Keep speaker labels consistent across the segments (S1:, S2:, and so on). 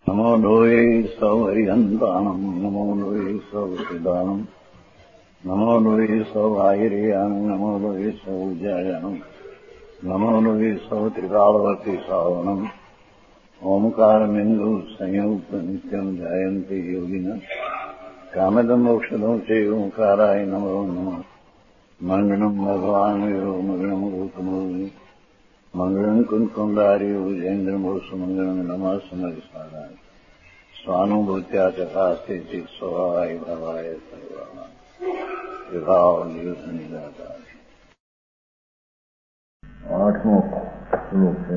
S1: नमो लोये सौहरिहन्ताणम् नमो लोये सौहृदानम् नमो लोये सौभागिर्यानम् नमो लोये सौजायानम् नमो लोये सौत्रिकालवर्ति सावनम् ओंकारमिन्दु संयुक्त नित्यम् ध्यायन्ति योगिनः कामदम् मोक्षदम् च ओंकाराय नमो नमः मङ्गलम् भगवान् वीरो मङ्गलम् गौतमोऽग्नि मङ्गलम् कुन्कुण्डार्यो विजेन्द्रमोसुमङ्गलम् नमः समरिसाराय स्वानुभूत्या चकास्ते चित् स्वभावाय भवाय सर्वाणाम् विभावनिदाता।
S2: 8वां श्लोक है।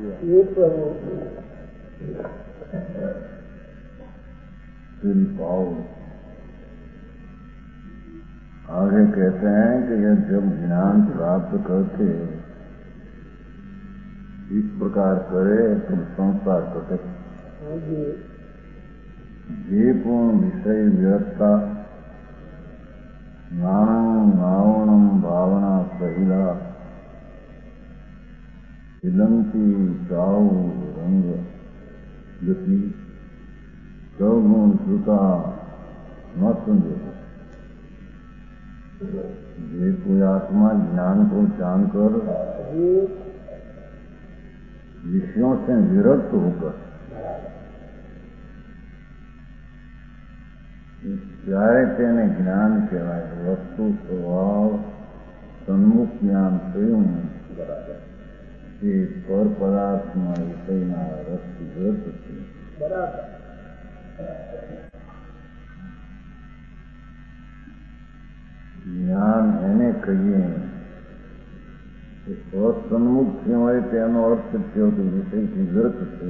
S2: आगे कहते हैं कि यह जब ज्ञान प्राप्त करके इस प्रकार करे तो संसार कटे। जे पूर्ण विषय व्यवस्था ज्ञानम नावणम भावना सहिला हिलंती चाऊ रंग गति सगुण श्रुता न समझे। ये कोई आत्मा ज्ञान को जानकर विषयों से विरक्त होकर ત્યારે તેને જ્ઞાન કહેવાય। વસ્તુ સ્વભાવ સન્મુખ જ્ઞાન થયું એ પર પદાર્થમાં વિષયના રસથી ગત છે। જ્ઞાન એને કહીએ સ્વસન્મુખ થયું હોય તેનો અર્થ થયો કે વિષયથી ગત છે।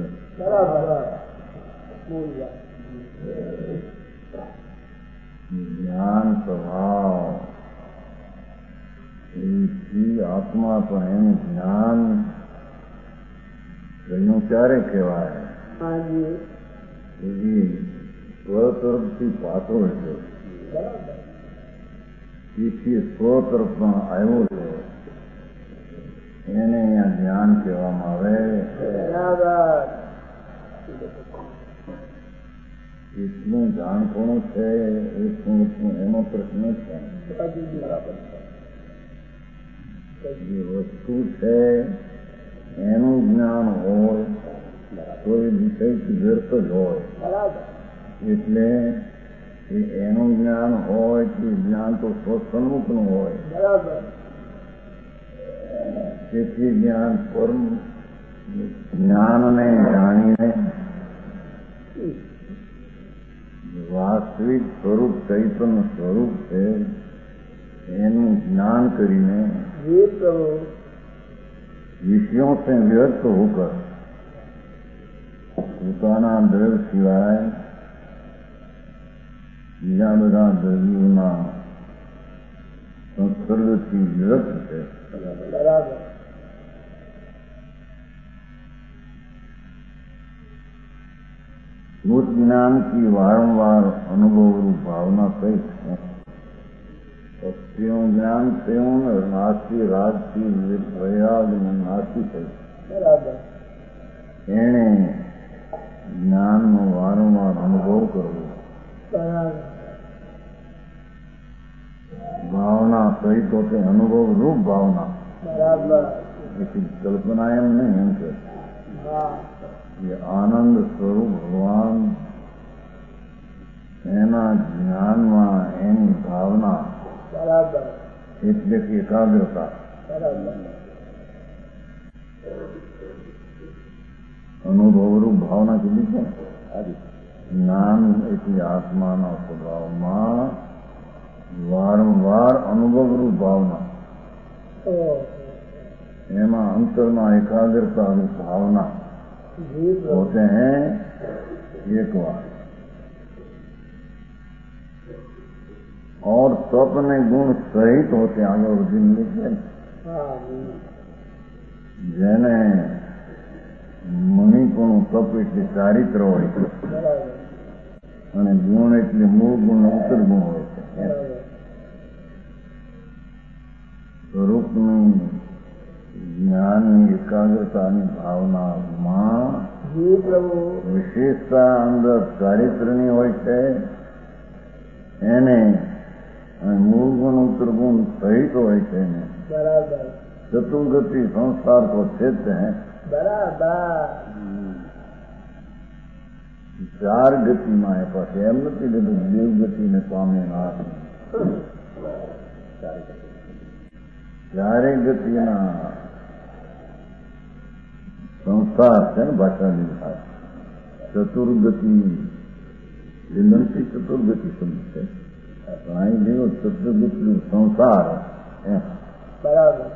S2: ज्ञान स्वभाव आत्मा पर एनु ज्ञान कहूँ क्यारे कहवाय स्व तरफथी पाछो छे स्व तरफ आव्यो छे एने अहींया ज्ञान कहेवामां आवे। એટલું જાણપણું છે એ શું એનો પ્રશ્ન છે। જે વસ્તુ છે એનું જ્ઞાન હોય તો એ વિષયથી વ્યર્થ જ હોય। એટલે એનું જ્ઞાન હોય કે જ્ઞાન તો સ્વસન્મુખનું હોય। તેથી જ્ઞાન પરમ જ્ઞાનને જાણીને वास्तविक स्वरूप चैतन्य स्वरूप है एનું ज्ञान करीने विषयों से व्यर्थ होकर પોતાના દ્રવ્ય સિવાય બીજા બધા દ્રવ્યોના સંસર્ગથી વિરક્ત છે। उस ज्ञान की वारंवार अनुभव रूप भावना सहित त्यों ज्ञान त्यों नास्ती राजसी वैराग नास्ती सहित एने ज्ञान नो वारंवार अनुभव करवो भावना सहित होते अनुभव रूप भावना कल्पना एम नहीं एम के ये आनंद स्वरूप भगवान एना ज्ञान में एनी भावना એટલે કે એકાગ્રતા અનુભવરૂપ ભાવના કીધી છે। જ્ઞાન એટલે આત્માના સ્વભાવમાં વારંવાર અનુભવરૂપ ભાવના એમાં અંતરમાં એકાગ્રતા રૂપ ભાવના होते हैं एक बार और स्वप्न गुण सहित होते आगे दिन लिखे जेने मणिपुणु तप એટલે ચારિત્ર હોય અને ગુણ એટલે મૂળ ગુણ ઉત્તર ગુણ હોય છે। સ્વરૂપનું જ્ઞાનની એકાગ્રતાની ભાવનામાં વિશેષતા અંદર ચારિત્રની હોય છે એને મૂળ ગુણ ઉત્તર ગુણ સહિત હોય છે એને ચતુર્ગતિ સંસાર કો ક્ષેત્ર है ચાર ગતિમાં એ પાસે એમ નથી લીધું દેવ ગતિને પામે ના ચારે ગતિના સંસાર છે ને ભાષાની ચતુર્ગતિ લીલનથી ચતુર્ગતિ શબ્દ છે અહીં દેવો ચતુર્ગતિનું સંસાર એમ
S3: બરાબર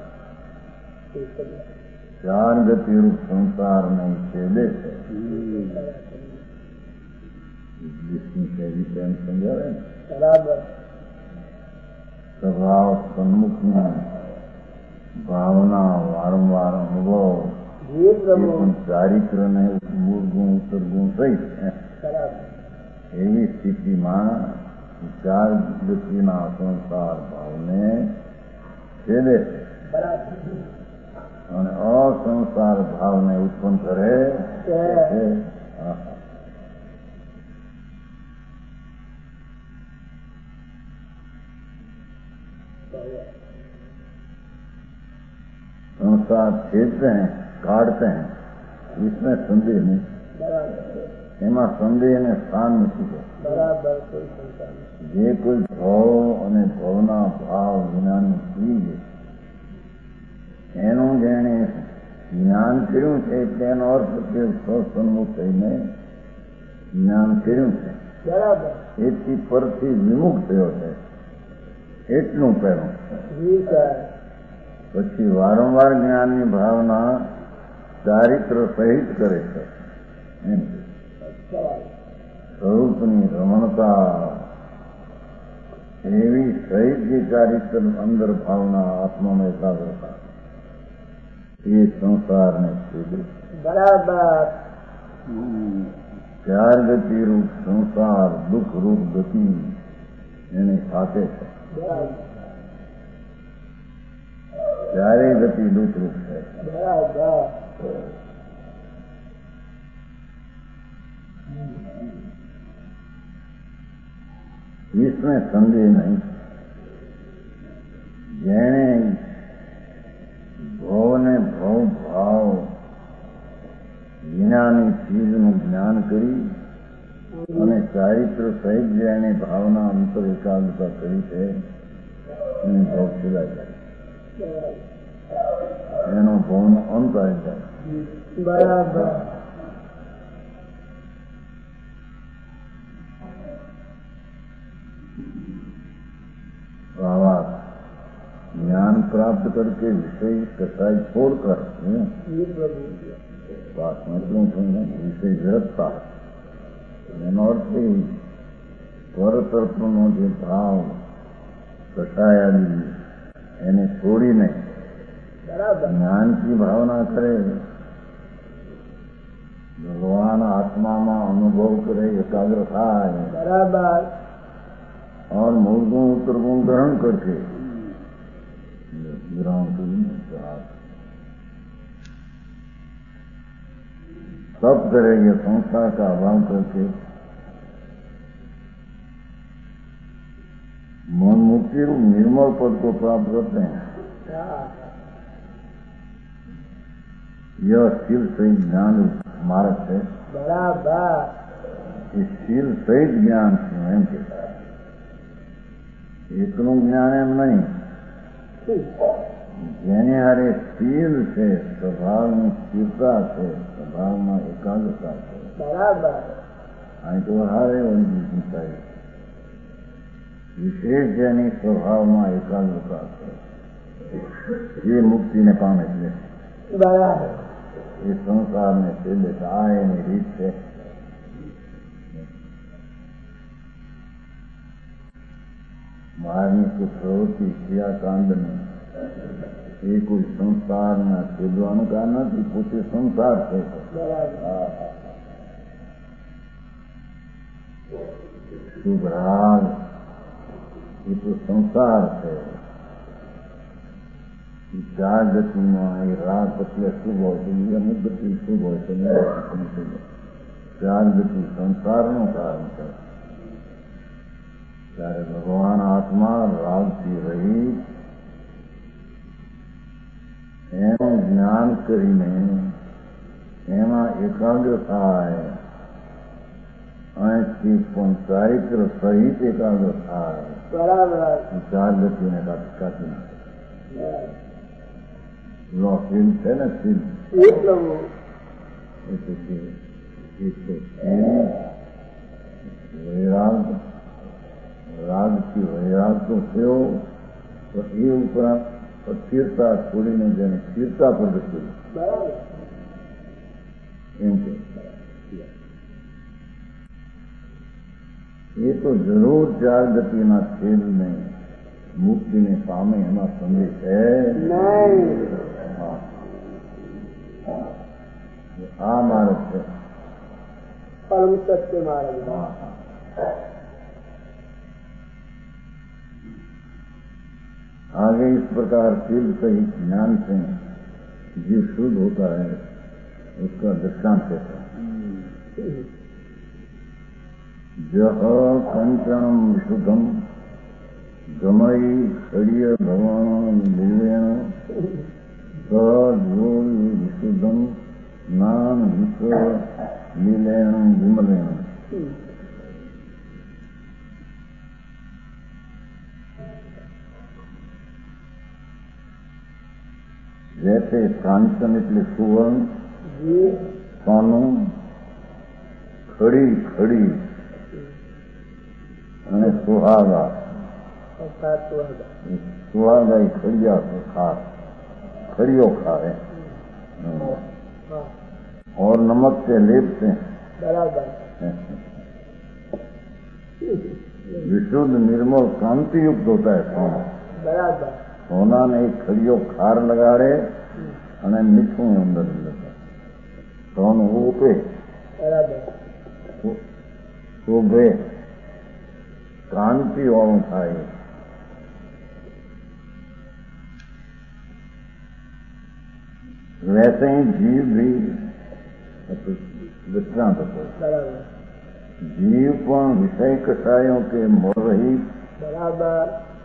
S2: ચાર ગતિરૂપ સંસાર નહીં છેદે છે વિષ્ણુ શૈલી એમ સમજાવે ને
S3: બરાબર
S2: સ્વભાવ સન્મુખની ભાવના વારંવાર અનુભવ એ પણ ચારિત્ર ને મૂળ ગુણ ઉત્તર ગુણ સહિત એવી સ્થિતિમાં ચાર ગતિના સંસાર ભાવને છેદે છે અને અસંસાર ભાવને ઉત્પન્ન કરે છે संसार छेदते हैं काटते हैं इसमें संदेह नहीं એમાં સંદેહ ને સ્થાન નથી જે કોઈ ભાવ અને ભાવના ભાવ વિનાની ચીજ એનું જેણે જ્ઞાન કર્યું છે એટલે એનો અર્થ કે સ્વસન્મુખ થઈને જ્ઞાન કર્યું છે એથી પરથી વિમુખ થયો છે એટલું પહેલું પછી વારંવાર જ્ઞાનની ભાવના ચારિત્ર સહિત કરે છે એમ સ્વરૂપની રમણતા એવી સહિત જે ચારિત્ર અંદર ભાવના આત્મામાં એકાગ્રતા એ સંસારને છેદે
S3: બરાબર
S2: ચાર ગતિ રૂપ સંસાર દુઃખ રૂપ ગતિ એને સાથે છે ચારેય ગતિ દુઃખ રૂપ છે इसमें संदेह नहीं જેણે ભવને ભવ ભાવ વિનાની ચીજનું જ્ઞાન કરી અને ચારિત્ર સહિત જેણે ભાવના અંતર એકાગ્રતા કરી છે એને ભવ છેદાઈ જાય એનો ભવનો અંત આવી જાય
S3: બરાબર
S2: ज्ञान प्राप्त करके विषय कसाई छोड़कर विषय विरक्ता એનો અર્થ પરતત્વનો જે ભાવ કસાયાદી એને છોડીને જ્ઞાનથી ભાવના કરે ભગવાન આત્મામાં અનુભવ કરે એકાગ્ર થાય
S3: બરાબર
S2: और मूल गुण उत्तर गुण ग्रहण करके ग्रहण सब करेंगे संसार का अभाव करके मन मुक्ति रूप निर्मल पद को प्राप्त करते हैं यह शील सहित ज्ञान मार्ग है
S3: बराबर
S2: इस शील सहित ज्ञान स्वयं के એકનું જ્ઞાન એમ નહીં જેને હારે શીલ છે સ્વભાવની સ્થિરતા છે સ્વભાવમાં એકાગ્રતા છે
S3: બરાબર
S2: અહીં તો હારે વંચિત વિશેષ જેની સ્વભાવમાં એકાગ્રતા છે એ મુક્તિને પામે છે
S3: બરાબર
S2: એ સંસારને છેદે છે આ એની રીત છે બહારની કોઈ પ્રવૃત્તિ ક્રિયાકાંડને એ કોઈ સંસારના છેદવાનું કારણ નથી પોતે સંસાર છે શુભ રાગ એ તો સંસાર છે ચાર ગતિમાં એ રાગ એટલે શુભ હોય તો અમુક ગતિ શુભ હોય તો ચાર ગતિ સંસારનું કારણ છે. ત્યારે ભગવાન આત્મા રાગથી રહી એનું જ્ઞાન કરીને એમાં એકાગ્ર થાય અહીંથી પણ ચારિત્ર સહિત એકાગ્ર થાય.
S3: બરાબર.
S2: ચાર ગતિને કાઢી નાખે. લો શીલ છે ને શીલ વૈરાગ રાગથી વૈરાગ તો થયો તો એ ઉપરાંત સ્થિરતા છોડીને જેને સ્થિરતા પર રસ્યું એમ કે એ તો જરૂર ચાર ગતિના છેદને મુક્તિને પામે એમાં સંદેહ છે
S3: નહીં.
S2: આ માર્ગ છે
S3: પરમ સત્ય માર્ગ.
S2: आगे इस प्रकार शिव सहित ज्ञान से जीव शुद्ध होता है उसका दृष्टांत कहता है. जह कंचनम विशुद्धम गमई खड़िय भगवान दिव्येन विशुद्धम नाम विश्व लीलेन विमलेन. जैसे कांचन એટલે સુવર્ણ, સોનું, ખડી ખડી અને સુહાગા. सुहागा ही खड़िया खा खड़ियो खाए और नमक से लेपते हैं.
S3: बराबर.
S2: विशुद्ध निर्मल कांति युक्त होता है सोना.
S3: बराबर.
S2: सोना ने एक खड़ियो खार लगाड़े અને મીઠું અંદર સોનું ઉપે શોભે કાંતિ વાળું થાય. वैसे ही जीव भी दृष्टांत हो. जीव पण विषय कषायों के मोह रहित
S3: बराबर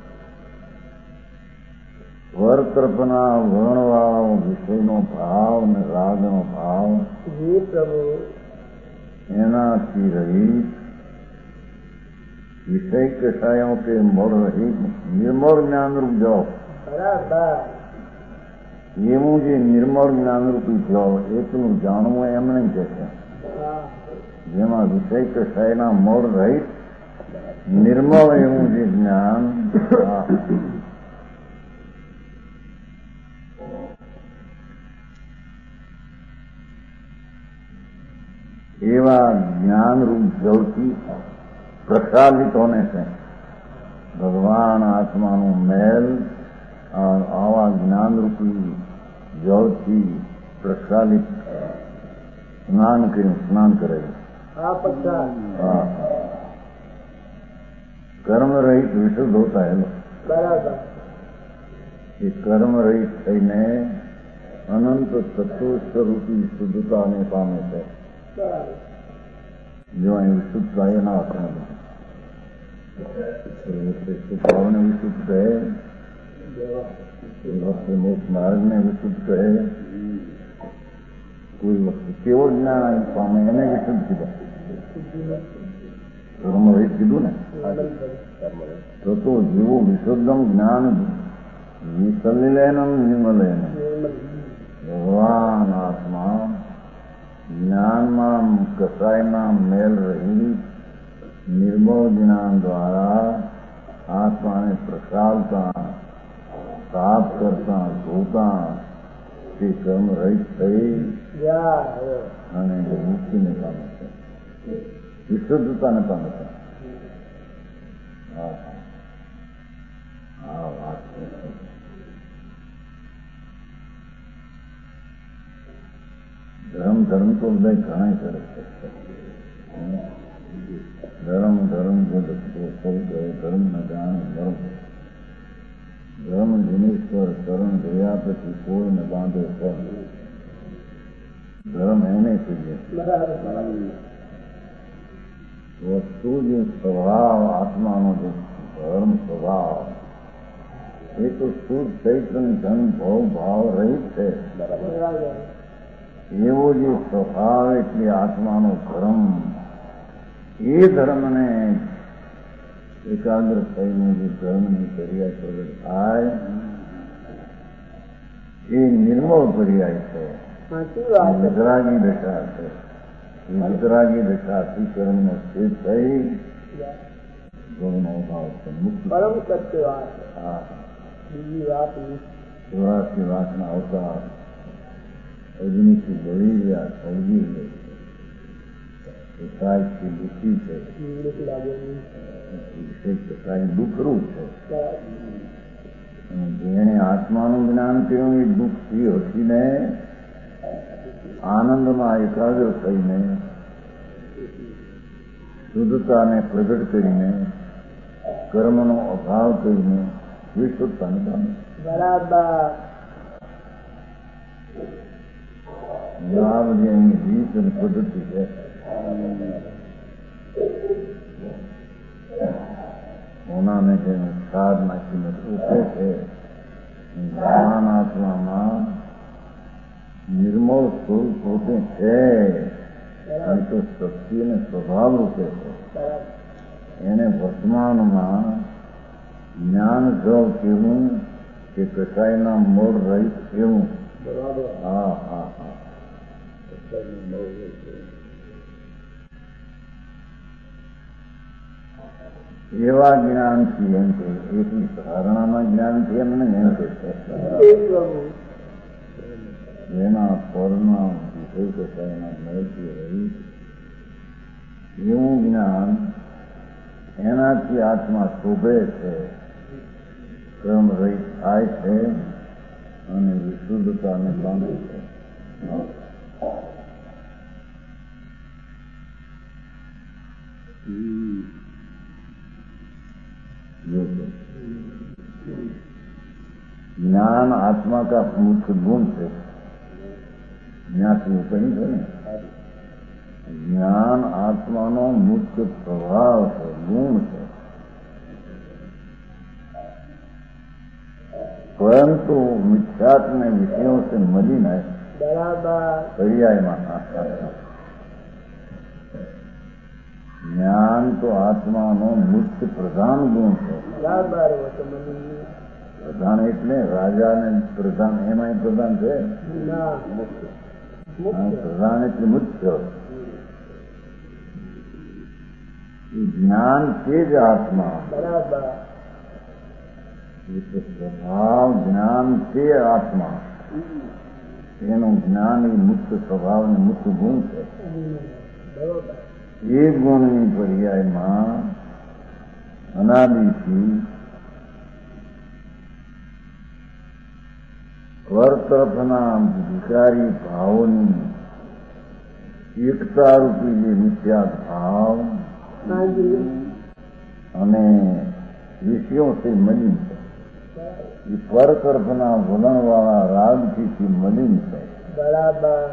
S2: वर કલ્પના વર્ણવાળો વિષયનો ભાવ ને રાગનો ભાવ
S3: जी प्रभु
S2: એનાથી રહિત વિષય કષાયોं के मोह रहित निर्मल ज्ञान रूप जाओ.
S3: बराबर.
S2: એવું જે નિર્મળ જ્ઞાનરૂપી જાઓ એટલું જાણવું એમ નહીં કે છે જેમાં વિષય કષાયના મોર રહિત નિર્મળ એવું જે જ્ઞાન એવા જ્ઞાનરૂપ જળથી પ્રક્ષાલિત હોને છે ભગવાન આત્માનું મેલ આવા જ્ઞાનરૂપી જળથી પ્રક્ષાલિત સ્નાન કરે. કર્મ રહિત વિશુદ્ધ હોતા है.
S3: बराबर.
S2: એ કર્મ રહિત થઈને અનંત તત્વ સ્વરૂપી શુદ્ધતાને પામે છે. જો અહીં વિશુદ્ધતા એના હાથમાં ભાવને વિશુદ્ધ કહે, કોઈ મોક્ષ માર્ગને વિશુદ્ધ કહે, કોઈ વસ્તુ કેવો જ્ઞાન પામે એને વિશુદ્ધ કીધા. કર્મ રહિત કીધું ને તો જેવું વિશુદ્ધમ જ્ઞાન વિસલિલેનમ નિર્મલેન. ભગવાન આત્મા જ્ઞાનમાં કસાયના મેલ રહિત નિર્મળ જ્ઞાન દ્વારા આત્માને પ્રસારતા સાફ કરતા ધોતા તે કર્મ રહિત થઈ અને મુક્તિને પામે છે, વિશુદ્ધતાને પામે છે. આ વાત છે. ધર્મ ધર્મ તો બધા ઘણા કરે છે. ધર્મ ધર્મ સૌ કહે ધર્મ ન જાણે ધર્મ. ધર્મ જીનેશ્વર શરણ ગયા પછી કોઈને બાંધે છે. ધર્મ એને કહીએ. વસ્તુ જે સ્વભાવ આત્માનો જે ધર્મ સ્વભાવ એ તો શુદ્ધ ચૈતન્ય ધન ભવ ભાવ રહિત છે. એવો જે સ્વભાવ એટલે આત્માનો ધર્મ, એ ધર્મને એકાગ્ર થઈને જે ધર્મની પર્યાય પ્રગટ થાય એ નિર્મળ પર્યાય છે. વિતરાગી દશા છે. એ વિતરાગી દશાથી કર્મનો સ્થિર થઈ ગુણનો ભાવ છે. મુક્તિ. હા, ચોરાસી વાસના અવતાર અગ્નિથી બળી ગયા, સળગી ગઈ, કસાયથી દુઃખી છે. કસાય દુઃખરૂપ છે. અને જેણે આત્માનું જ્ઞાન કર્યું એ દુઃખથી હસીને આનંદમાં એકાગ્ર થઈને શુદ્ધતાને પ્રગટ કરીને કર્મનો અભાવ કરીને વિશુદ્ધતાને પામે.
S3: બરાબર.
S2: આ બધી એની રીત અને પદ્ધતિ છે. સોનાને જેને ખાદ નાખીને ઉઠે છે, જ્ઞાન આત્મામાં નિર્મળ સ્વરૂપ પોતે છે. અને તો શક્તિ અને સ્વભાવ રૂપે છે. એને વર્તમાનમાં જ્ઞાન જવ કેવું કે કસાયના મૂળ રહિત કેવું. હા હા હા. એવા જ્ઞાનથી એમ કે એટલી ધારણાના જ્ઞાનથી એમ નહીં એમ કે છે જેના પરના વિષય કસાયના મળતી રહી એવું જ્ઞાન એનાથી આત્મા શોભે છે, કર્મ રહિત થાય છે અને વિશુદ્ધતાને પામે છે. ज्ञान आत्मा का मुख्य गुण है. ज्ञाति कहीं है ना, ज्ञान आत्मा मुख्य प्रभाव है, गुण है. परंतु मिथ्यात्म विषयों से मलिन है. पर्याय माना ज्ञान तो आत्मा नो मुख्य प्रधान गुण है. प्रधान એટલે રાજા ને પ્રધાન એમાં પ્રધાન છે. પ્રધાન એટલે મુખ્ય. જ્ઞાન છે જ આત્મા. સ્વભાવ જ્ઞાન છે આત્મા. એનું જ્ઞાન એ મુખ્ય સ્વભાવ ને મુખ્ય ગુણ છે. એ ગુણની પર્યાયમાં અનાદિથી સ્વર તરફના વિકારી ભાવોની એકતા રૂપી જે મિથ્યા ભાવ અને વિષયો से મલિન છે. એ પર તરફના વલણવાળા રાગથી મલિન છે.
S3: બરાબર.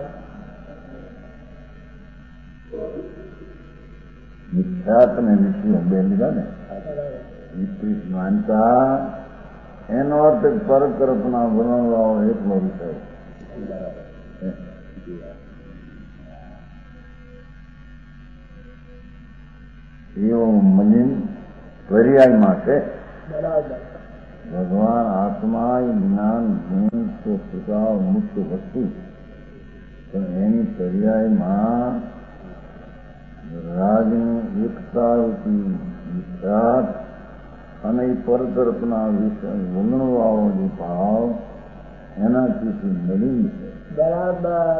S2: મિથ્યાત્વ ને વિષયો બે લીધા ને. વિપરીત માનતા એનો અર્થ પર તરફના વલણવાળો એકલો વિષય. એવો મલિન પર્યાયમાં છે. ભગવાન આત્મા એ જ્ઞાન ગુણ તો સ્વભાવ મુખ્ય વસ્તુ, પણ એની પર્યાયમાં રાજની એકતા રૂપી વિખ્યાત અને એ પર તરફના વલણવાળો જે ભાવ એનાથી મલિન છે.
S3: બરાબર.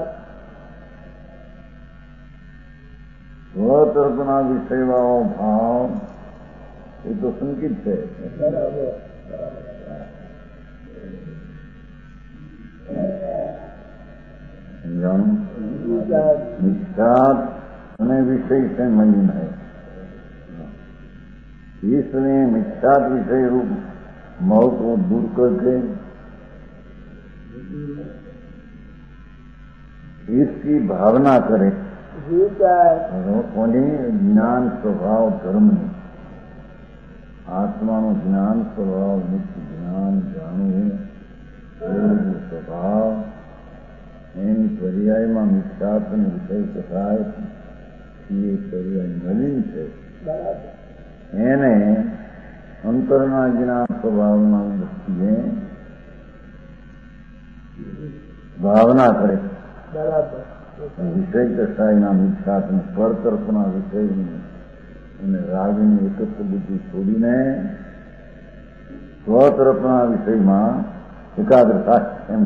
S2: સ્વ તરફના વિષયવાળો ભાવ એ તો સંકિત છે. मिथ्यात અને વિષય से मलिन है. इसलिए मिथ्यात विषय रूप मौत को दूर करके इसकी भावना करे। कोनी ज्ञान स्वभाव धर्म नहीं, आत्मा नो ज्ञान स्वभाव नित्य ज्ञान जाणવું स्वभाव એની પર્યાયમાં મિથ્યાત્વ અને વિષય કથાય એ પર્યાય મલિન છે. એને અંતરના જ્ઞાન સ્વભાવના દ્રષ્ટિએ ભાવના કરે. વિષય કથાયના મિથ્યાત્વ પરતર્ફના વિષયની અને રાગની એકત્ર બુદ્ધિ છોડીને સ્વતરફના વિષયમાં એકાગ્ર થાય એમ.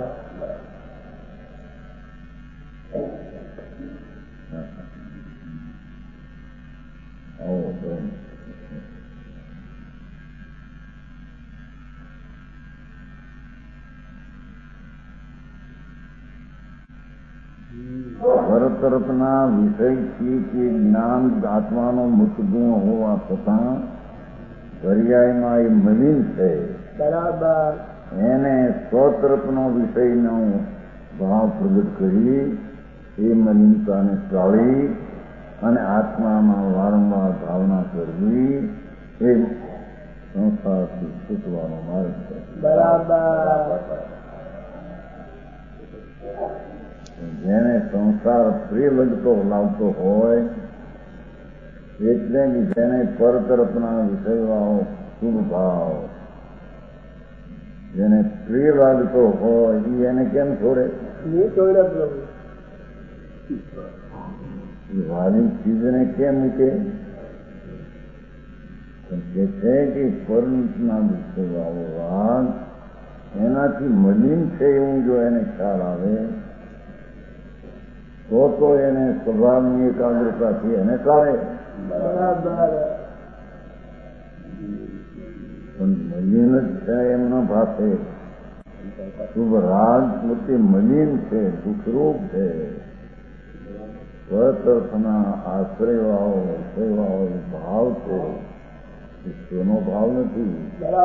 S2: પરતરફના વિષયથી કે જ્ઞાન આત્માનો મુક્ત ગુણ હોવા છતાં પર્યાયમાં એ મલિન છે. બરાબર. એને સ્વતરફનો વિષયનો ભાવ પ્રગટ કરી એ મલિનતાને ટાળી અને આત્મામાં વારંવાર ભાવના કરવી એ સંસારથી છૂટવાનો માર્ગ છે. બરાબર. જેને સંસાર પ્રિય લગતો લાવતો હોય એટલે જેને પર તરફના વિષયવાળો શુભ ભાવ જેને પ્રિય લાગતો હોય એ એને કેમ છોડે? વાલી ચીજને કેમ મૂકે? કે છે કે પરના વિષયવાળો રાગ એનાથી મલિન છે એવું જો એને ખ્યાલ આવે તો એને સ્વભાવની એકાગ્રતાથી એને ટાળે. પણ મલિન જ છે એમના ભાષે શુભ રાગ પોતે મલિન છે, દુઃખરૂપ છે. સ્વતર્ફના આશ્રયવાળો વિષયવાળો ભાવ છે, ઈશ્વરનો ભાવ નથી.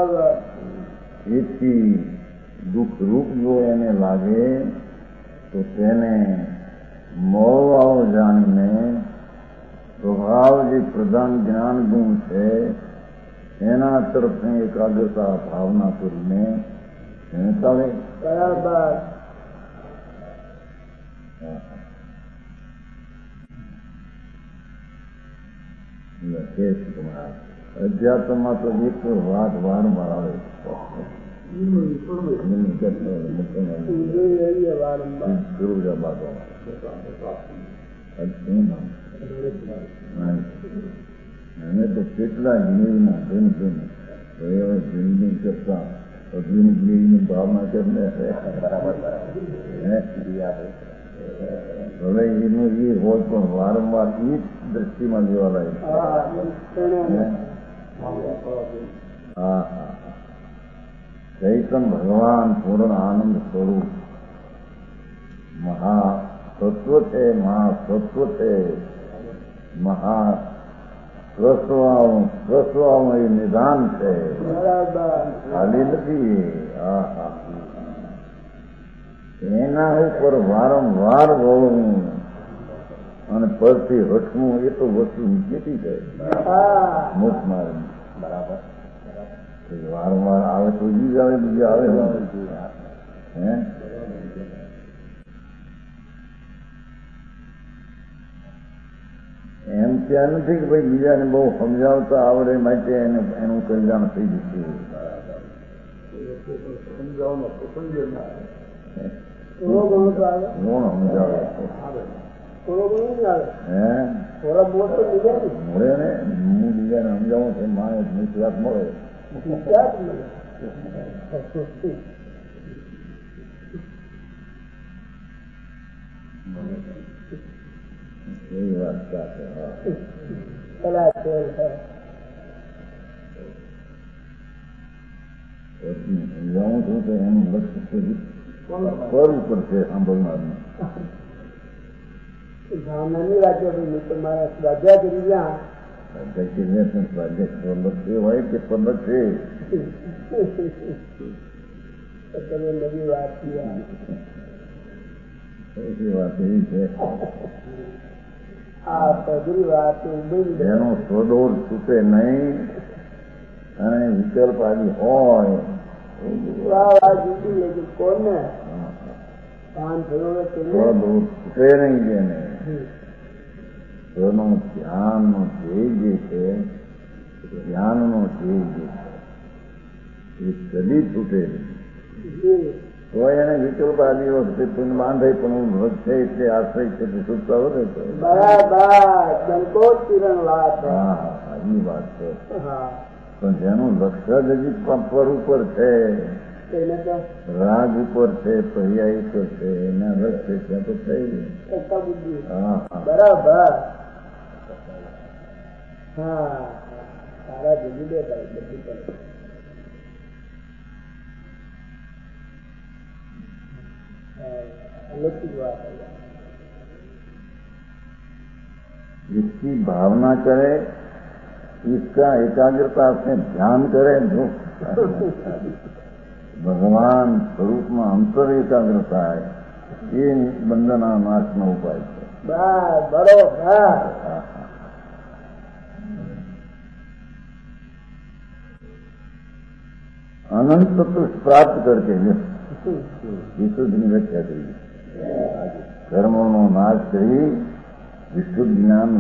S2: એથી દુઃખરૂપ જો એને લાગે તો તેને મોહવાળો જાણીને સ્વભાવ જે પ્રધાન જ્ઞાન ગુણ છે એના તરફની એકાગ્રતા ભાવના કરીને એને ચાલે. બરાબર. અધ્યાત્મમાં તો એક વાત વારંવાર આવે અમે તો કેટલા જ્ઞેયના જિંદગી કરતા અર્જુન જ્ઞેયની ભાવના કરીને હવે એનું એ હોય પણ વારંવાર એ જ દ્રષ્ટિમાં લેવા લાગે. હા હા. ચૈતન ભગવાન પૂર્ણ આનંદ સ્વરૂપ મહાતત્વ છે, મહાસત્વ છે, મહા સ્વસ્વમય નિદાન છે, ખાલી નથી. એના ઉપર વારંવાર વળવું અને પરથી હટવું એ તો વસ્તુ નીકળી જાય મોક્ષ માર્ગ. બરાબર. વારંવાર આવે તો બીજ આવે, બીજા આવે. હે એમ ત્યાં નથી કે ભાઈ બીજાને બહુ સમજાવતા આવડે માટે એનું કલ્યાણ થઈ જશે. ગુણ સમજાવે મળે ને. હું બીજાને સમજાવું છે મારે નિશ્વાસ મળે. એ વાત સાથે સમજાવું છું તો એનું લક્ષ્ય પર ઉપર છે સાંભળનારનું.
S3: ભાવનાની વાક્ય મારા સ્વાધ્યાય કરી ગયા
S2: લક્ષે હોય કે લક્ષે
S3: તમે નવી વાત
S2: વાત એવી છે
S3: આ પગરી વાત
S2: એનો સ્વદોર છૂટે નહીં અને વિકલ્પ આદિ હોય
S3: કોને ધ્યાન થયું
S2: સ્વદોર છૂટે નહીં જેને સ્વનું ધ્યાનનો ધ્યેય જે છે ધ્યાનનો ધ્યેય જે છે એ કદી છૂટે નહીં તો એને વિકલ્પ આદિ વખતે પણ બાંધે પણ વધશે એટલે આશ્રય છે તે છૂટતા વધે છે
S3: બરાબર સંકોચ કિરણ વાત
S2: હા એ વાત છે પણ જેનું લક્ષ્ય જ હજી પર ઉપર છે રાગ ઉપર છે પર્યાય ઉપર છે એના લક્ષ્ય ત્યાં તો થઈ
S3: બુદ્ધિ
S2: હા
S3: બરાબર હા સારા જુદી દે બધી કરે
S2: जिसकी भावना करे इसका एकाग्रता से ध्यान करे जो भगवान स्वरूप में अंतर एकाग्रता है ये बंधना नाश નો ઉપાય છે
S3: બરોબર
S2: अनंत तत्व प्राप्त करके विशुद्धની વ્યાખ્યા કરી કર્મોનો નાશ કરી વિશુદ્ધ જ્ઞાન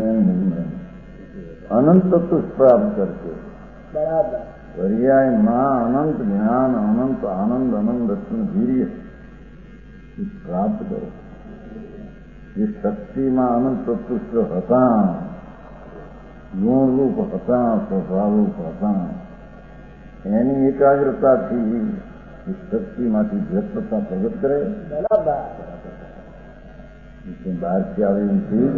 S2: અનંત તત્વ પ્રાપ્ત કરકે
S3: બરાબર
S2: પર્યાયમાં અનંત જ્ઞાન અનંત આનંદ અનંત રત્ન વીર્ય પ્રાપ્ત કરો એ શક્તિમાં અનંત તત્વ હતા ગુણરૂપ હતા સ્વભાવરૂપ હતા એની એકાગ્રતાથી શક્તિમાંથી વ્યક્તતા પ્રગટ કરે બહારથી આવે નથી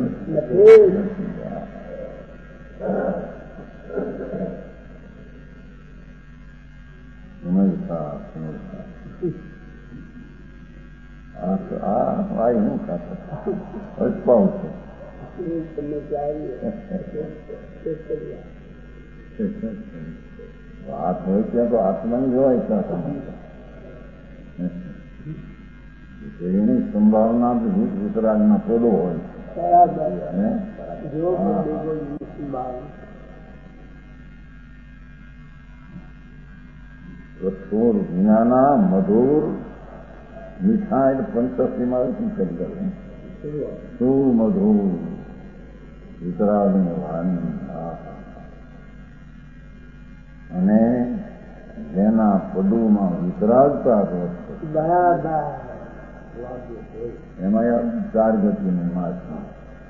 S2: હું ખાતા અજપાવ છે વાત હોય ત્યાં તો આત્માની હોય એની સંભાવના વિતરાગના પેલો હોય કઠોર જ્ઞાના મધુર મીઠા એટલે પંચસીમાં કરી દે શું મધુર વિતરાગની વાણી અને જેના પદુમાં વિતરાગતા એમાં ચાર ગતિની માસમાં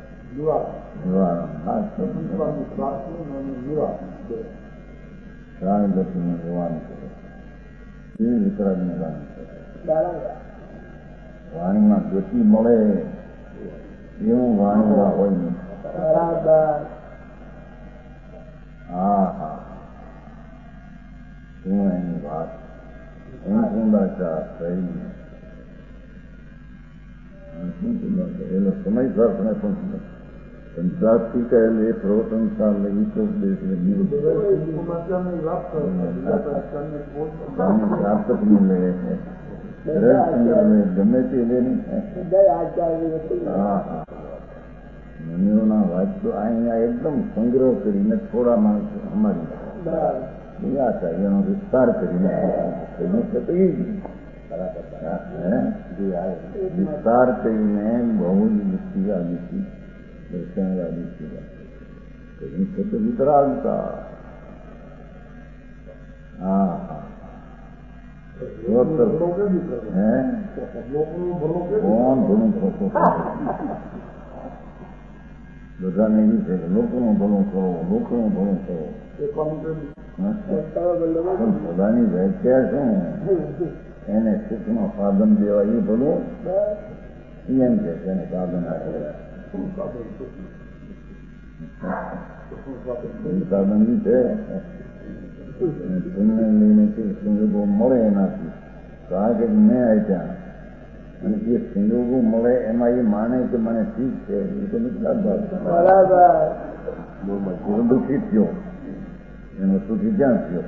S2: ચાર ગતિનું જોવાનું છે એ વિતરાગની વાણી છે વાણીમાં ગતિ મળે એવું વાણીમાં હોય નહીં હા હા શું એની વાત એમ કુંડાચાર થઈ શું કુંડાચાર એનો સમયસર તમે પણ પંચાયતથી કહેલે એ પ્રવર્તન સાર લઈ તો દેશ સાર્થકનું લે ગમે તે લે હા હા મનીઓના વાંચતો અહીંયા એકદમ સંગ્રહ કરીને થોડા માણસો અમારી આચાર્યનો વિસ્તાર કરીને વિસ્તાર કરીને બહુ જ મુશ્કેલી દર્શનવાદી તો વિતરાગતા હા હા કોણ ભલું થતો બધાને એવી છે કે લોકોનું ભલું કરો લોકોનું ભલું કરો બધાની વ્યાખ્યા શું એને સુખનું સાધન દેવા એ ભલું એમ છે એને સાધન આપે સાધન છે પુણ્ય લઈને સંજોગો મળે એનાથી તો આ કે મેં આપ્યા અને એ સંયોગો મળે એમાં એ માને કે મને ઠીક છે એ તો મિથ્યા ભાવ.
S3: બરાબર.
S2: દુઃખી થયો એનો સુખી ક્યાં થયો?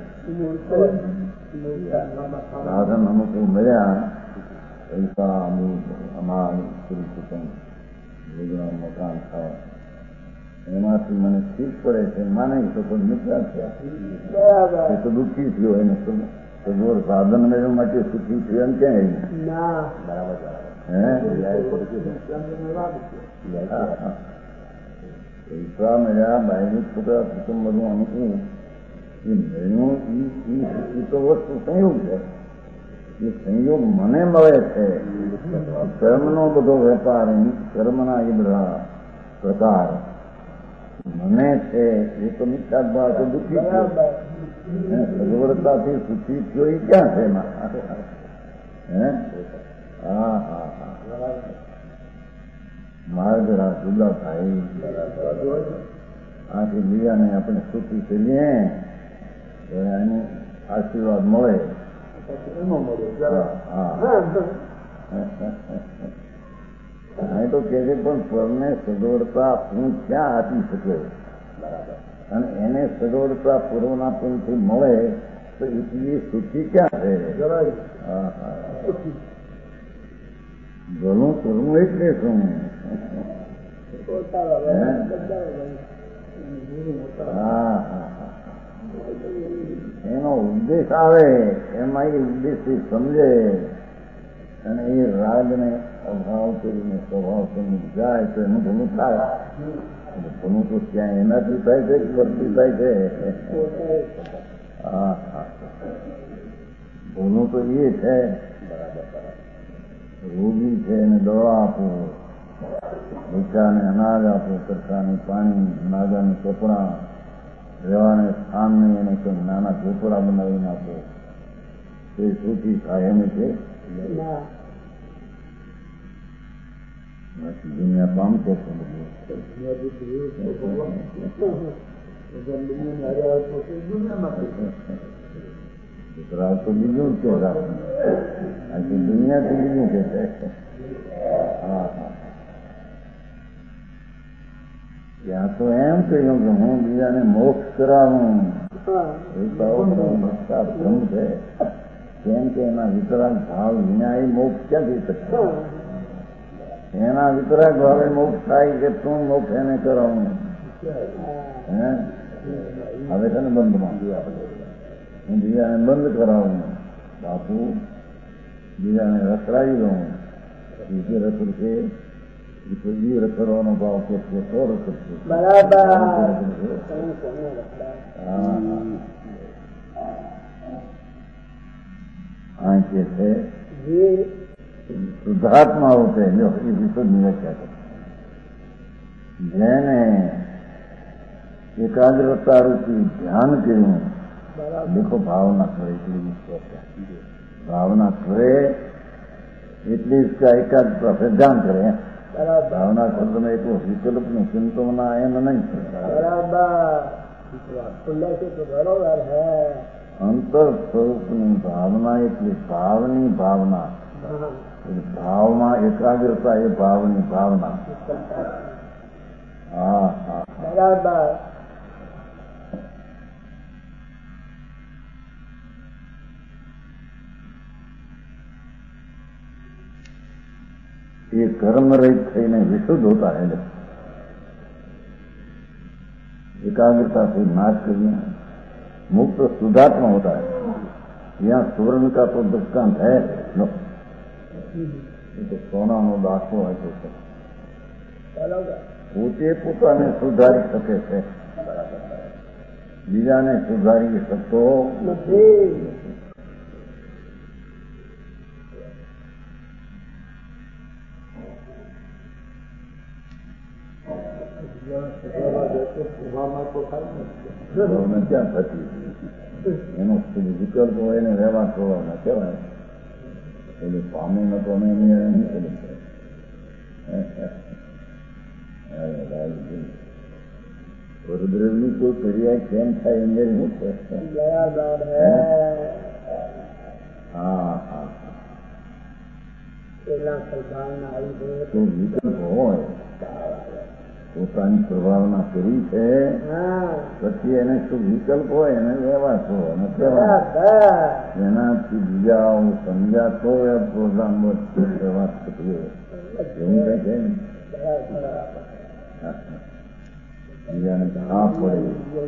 S2: સાધન અનુકૂળ મળ્યા, પૈસા અનાજ કુટુંબ મકાન થાય એમાંથી મને ઠીક પડે છે માને તો પણ મિથ્યા છે. એ તો દુઃખી થયો એને સગવડ સાધન મેળવવા માટે સુખી થયો એમ ક્યાં બરાબર પૈસા મળ્યા બહારનું છોકરા કુટુંબ બધું અનુકૂળ એ મેળવું એ તો વસ્તુ સંયોગ છે. એ સંયોગ મને મળે છે. કર્મનો બધો વેપાર કર્મના એ બધા પ્રકાર મને છે એ તો મિથ્યાભાવ તો દુઃખી થયો. સગવડતાથી સુખી થયો એ ક્યાં છે એમાં? હા હા હા માર્ગ જુદા થાય. આથી બીજાને આપણે સુખી કરીએ તો એને આશીર્વાદ મળે. અહીં તો કે છે પણ પરને સગવડતા હું ક્યાં આપી શકે અને એને સગવડતા પૂર્વના પુણ્યથી મળે તો એટલી સુખી ક્યાં છે? ઘણું કરવું એટલે શું? એનો ઉદ્દેશ આવે એમાં એ ઉદ્દેશ સમજે અને એ રાગને અભાવ કરીને સ્વભાવ સમજી જાય તો એનું ઘણું થાય. ઘણું તો ક્યાં એનાથી થાય છે કે વર્તી થાય છે? હા હા ઘણું તો એ છે રોગી છે એને દવા આપો, બચ્ચાને અનાજ આપો, તરસાને પાણી, નાગાને કપડા, રહેવાને સ્થાન નહીં એને કંઈ નાના ઝોપડા બનાવીને આપો તો એ સુખી થાય એમ છે. દુનિયા પામતો છે ગુજરાત તો બીજું છે આખી દુનિયાથી બીજું કે છે. હા હા ત્યાં તો એમ કહ્યું કે હું બીજાને મોક્ષ કરાવું એ મોક્ષા ભ્રમ છે. કેમ કે એના વિતરાગ ભાવ વિના એ મોક્ષ ક્યાંથી શકશે? એના વિતરાગ ભાવે મોક્ષ થાય કે તું મોક્ષ એને કરાવું? હવે તને બંધમાં હું બીજાને બંધ કરાવું બાપુ, બીજાને રખડાવી દઉં બીજે રખડ છે એ તો એ રખડવાનો ભાવ કે 100 રખડ છે. આ કે છે શુદ્ધાત્માઓ છે એ વિશુદ્ધ વ્યાખ્યા કરે. જેને એકાગ્રતા રૂપી ધ્યાન કર્યું દેખો ભાવના કરે એટલી ભાવના કરે એટલી જ એકાગ્રતા ધ્યાન કરે. ભાવના શબ્દમાં એટલું વિકલ્પ નું સિમ્ટમના એમ નહીં. અંતર સ્વરૂપની ભાવના એટલી ભાવની ભાવના. ભાવમાં એકાગ્રતા એ ભાવની ભાવના. હા હા બરાબર. ये कर्म रहित थईने विशुद्ध होता है. एकाग्रता से नाश करिए मुक्त शुद्धात्मा होता है. यहाँ सुवर्ण का तो दृष्टांत है न, ये तो सोना नो दाखलो है तो પોતે પોતાને સુધારી શકે છે, બીજાને સુધારી શકતો નથી. ક્યાં થતી એનો વિકલ્પ હોય ને રહેવા છોડવાના કહેવાય. એટલે પામે નતો અમે નહીં કરી વરુદ્રની કોઈ ક્રિયા કેમ થાય એમને શું છે? હા હા
S3: પેલા સદભાવના આવી છે
S2: તો વિકલ્પ હોય પોતાની પ્રભાવના કરી છે પછી એને શું વિકલ્પ હોય એને વ્યવહાર છો અને એનાથી બીજા સમજાતો એ પ્રોગ્રામ વ્યવહાર થતી એવું કઈ છે બીજાને ઘા પડે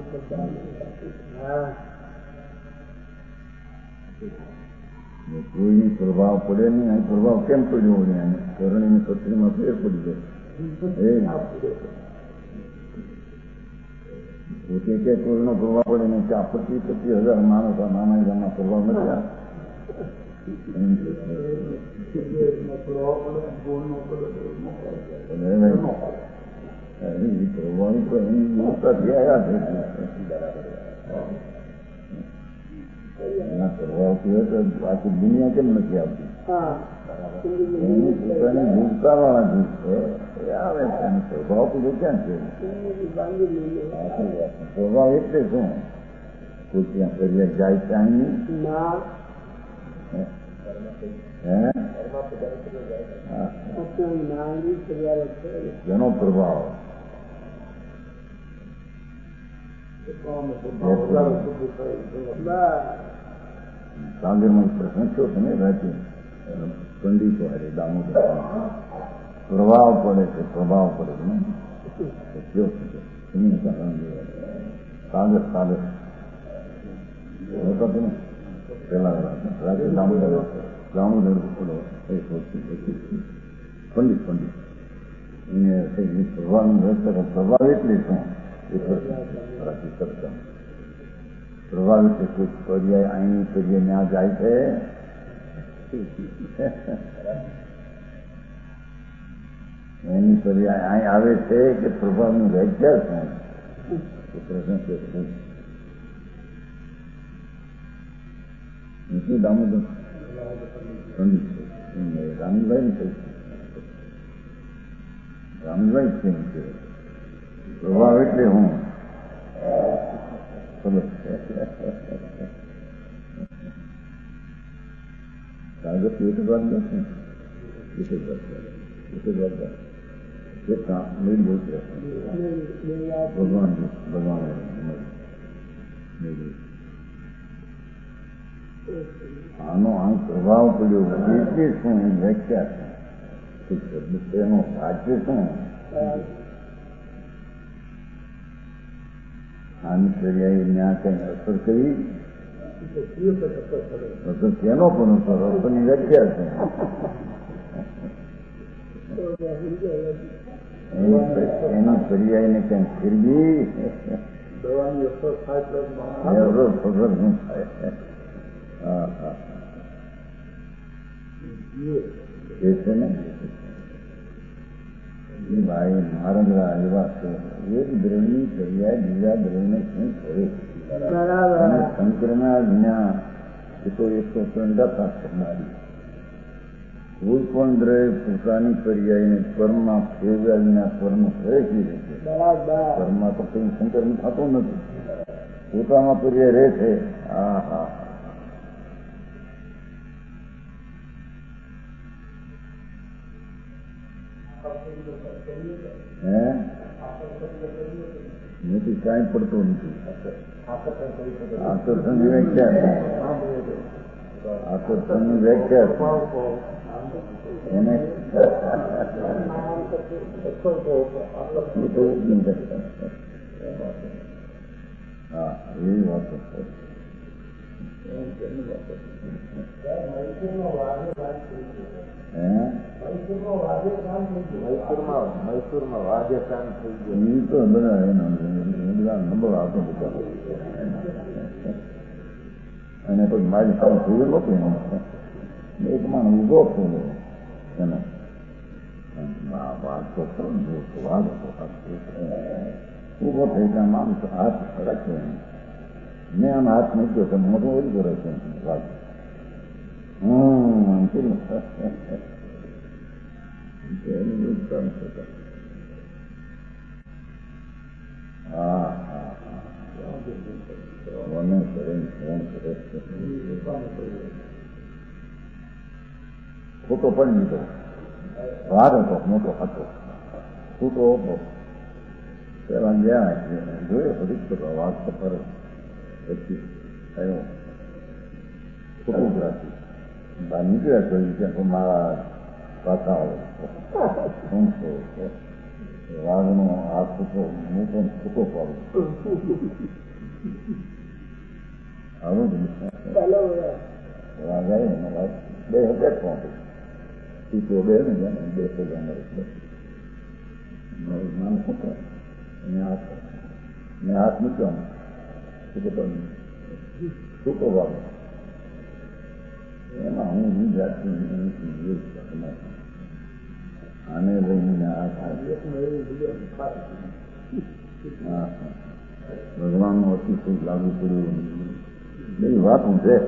S2: કોઈની પ્રભાવ પડે નહીં અહીં પ્રભાવ કેમ પડ્યો હોય કરણીની પત્રીમાં ફેર પડી જાય પોતે કે કોઈનો પ્રભાવ પડે ને કે 25,000 માણસ નાના ગામમાં પ્રભાવ નથી પ્રભાવ તો એની મોટાથી આવ્યા છે એના પ્રભાવથી હોય તો આખી દુનિયા કેમ નથી આવતી એની પોતાની ભૂલતાવાળા જીવ છે એ આવે છે અને પ્રભાવ તો ક્યાં છે પ્રભાવ એટલે શું કોઈ ત્યાં ફરિયાદ જાય ત્યાં જેનો પ્રભાવ સાગરમાં પ્રશ્ન થયો છે ને રાજી પંડિતો હારે દામોદર પ્રભાવ પડે છે પ્રભાવ પડે છે ને સાગર સાગર હોતા ને પેલા રાજી દામોદર પંડિત પંડિત એને પ્રભાવનું પ્રભાવ એટલે શું પ્રભાવ એટલે કોઈ પર્યાય અહીં પર્યાય ત્યાં જાય છે એની પર્યાય અહીં આવે છે કે પ્રભાવની વ્યાખ્યા શું પ્રશ્ન છે શું દામોદર પંડિત છે રામભાઈ ને રામભાઈ કેમ છે પ્રભાવ એટલે હું કાગળ એક વાત નથી ભગવાન ભગવાન આનો આ પ્રભાવ પડ્યો એટલે શું વ્યાખ્યા છે એનો રાજ્ય શું આની પર્યાય ત્યાં કઈ અસર કરી અસર કેનો પણ અસર અસરની વ્યાખ્યા છે એની પર્યાયને કઈ ફેરવી દવાની અસર થાય અસર શું થાય એ છે ને ભાઈ મહારાજ એવા છે એક દ્રવની પર્યાય બીજા દ્રવને શું કરે અને શંકરના વિના એ તો 150 કરનારી કોઈ પણ દ્રવ્ય પોતાની પર્યાયને પરમમાં ફેરવ્યા વિના પરમ રહે છે પરમમાં તો કઈ શંકર થતો નથી પોતામાં પર્યાય રહે છે હા હા નથી કાંઈ પડતો નથી આકર્ષણની વ્યાખ્યા આકર્ષણની વ્યાખ્યા એને હા એવી વાતો છે મૈસૂરમાં વાદ્યકાન થઈ ગયું એ તો બધા એના નંબર આવતો અને પછી મારી સામે જોયું નતું એક માણ ઉભો થયો એને વાત તો વાત ઉભો થઈ ત્યાં માણસ હાથ રાખ્યો મેં આમ હાથ મૂક્યો તો મોટો ઓછું કરે છે વાત હા હા મને કરે ફોન કરે છૂટો પડી દીધો. વાઘ હતો, મોટો હતો, છૂટો હતો. પેલા ગયા જોયો બધી વાઘ તો ફરે. પછી થયો ફોટોગ્રાફી બહાર નીકળ્યા જોઈ કે મારા પાછા આવે શું છે વાઘનો આ છૂટો હું પણ છૂટો પાડું આવું વાઘ આવે ને બે હજાર પહોંચે છૂટો બે ને બે હજાર મારું નામ છૂટો મેં હાથ મૂક્યો છૂટો વાળો એમાં હું આને લઈને ભગવાન નું અતિ સુખ લાગુ પડ્યું બધી વાત હું છે.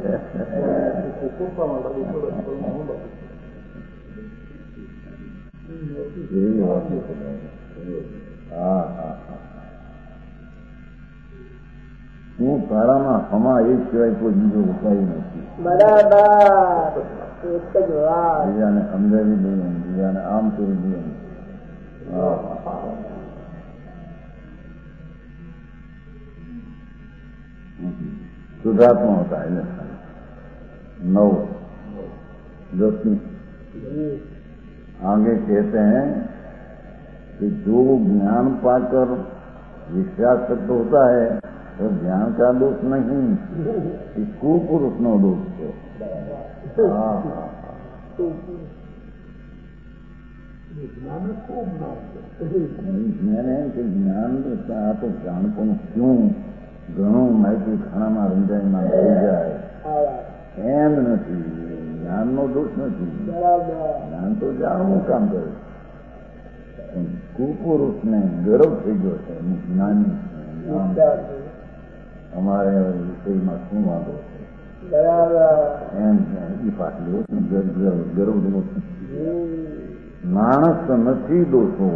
S2: એવી વાત હા હા હા હું તારામાં હમા એ સિવાય કોઈ બીજો ઉપાય નથી.
S3: બરાબર
S2: બીજાને સમજાવી દઈએ, બીજાને આમ કરી દઈએ. शुद्धात्मा होता है 9 10 आगे कहते हैं कि जो ज्ञान पाकर विश्वास करता होता है तो ज्ञान का दोष नहीं, कुपुरुष नो दोष है. मैंने ज्ञान तो જાણપણ ક્યું ઘણું માહિતી ખાણામાં રંજાઈમાં થઈ જાય એમ નથી. જ્ઞાનનો દોષ નથી, જ્ઞાન તો જાણવું કામ કરે. કુપુરુષને ગર્વ થઈ ગયો છે જ્ઞાની અમારે વિષયમાં શું વાંધો છે એમ એ પાટલું ગર્વ માણસ નથી દોષો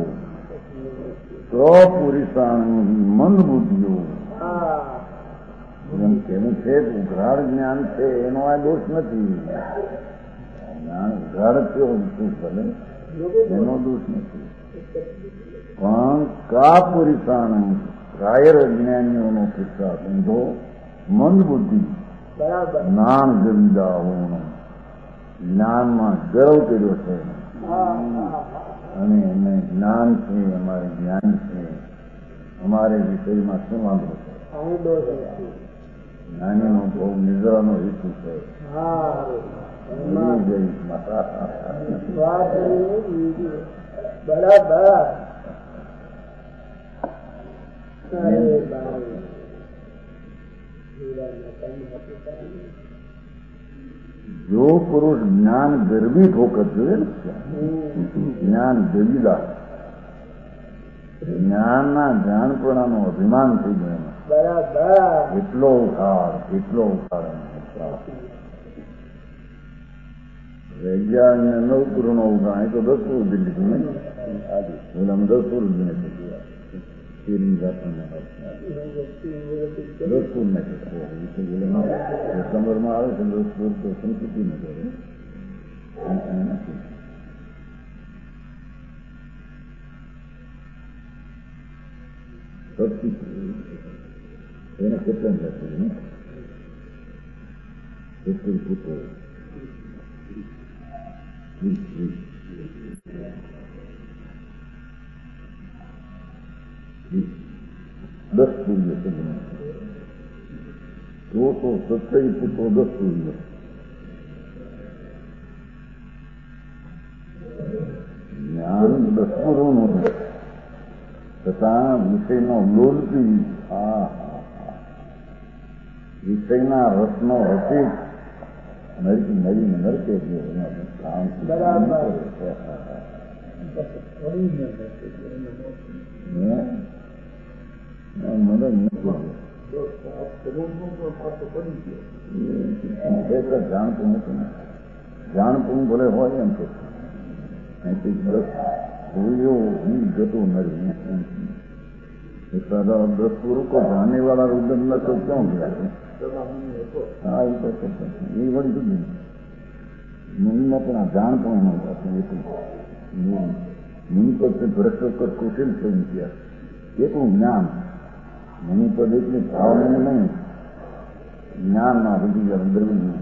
S2: સ્વપુરુષાનું મંદ બુદ્ધિઓ એમ તેનું છે ઉઘરાડ જ્ઞાન છે એનો આ દોષ નથી. જ્ઞાન ઉઘરાડ કેવો શું ભલે એનો દોષ નથી, પણ કા પુરુષાનું કાયર જ્ઞાનીઓનો કિસ્સા સમજો. મંદ બુદ્ધિ જ્ઞાન ગવિદા હોવાનું જ્ઞાનમાં ગર્વ કર્યો છે અને એને જ્ઞાન છે, અમારે જ્ઞાન છે, અમારે વિષયમાં શું વાંધો છે. જ્ઞાનીનો બહુ નિદ્રાનો હેતુ છે. जो पुरुष ज्ञान गर्वित होकर જોઈએ ને જ્ઞાન ગવીલા જ્ઞાનના જાણપણાનો અભિમાન થઈ ગયો. એટલો ઉખાડ વૈજ્ઞાનિક 9 પૂર્ણનો ઉગાણ તો 10 પૂર્ણ દિલ્હી હતું નહીં બોલે 10 પૂર્ણ દિને તેની જાતને 10 પૂર્ણ ડિસેમ્બરમાં આવે છે 10 પૂર્ણ તો સંસ્કૃતિ ન કરે નથી. એને કેટલા જશે ને એટલું પૂછો 10 પૂર્ય છે તો 27 પૂછો 10 પૂર્ય જ્ઞાન 10 પૂર્વનું તથા વિષયનો લોલથી વિષયના રસનો રસિક નરીને નરકે જાણતું નથી. જાણતું ભલે હોય એમ કે અહીંથી 10 ભૂલ્યો જતું નથી. 10 પૂરું को जाने वाला रुदन न तो क्यों गया? हाँ ये तो ये बड़ी મુનિમાં પણ આ જાણ પણ મુનિ પદ ભ્રષ્ટ વખત કુશલ થઈ ગયા એટલું જ્ઞાન મુનિ પદ એટલું ભાવ નહીં જ્ઞાનમાં બધી ગયા દ્રવ્ય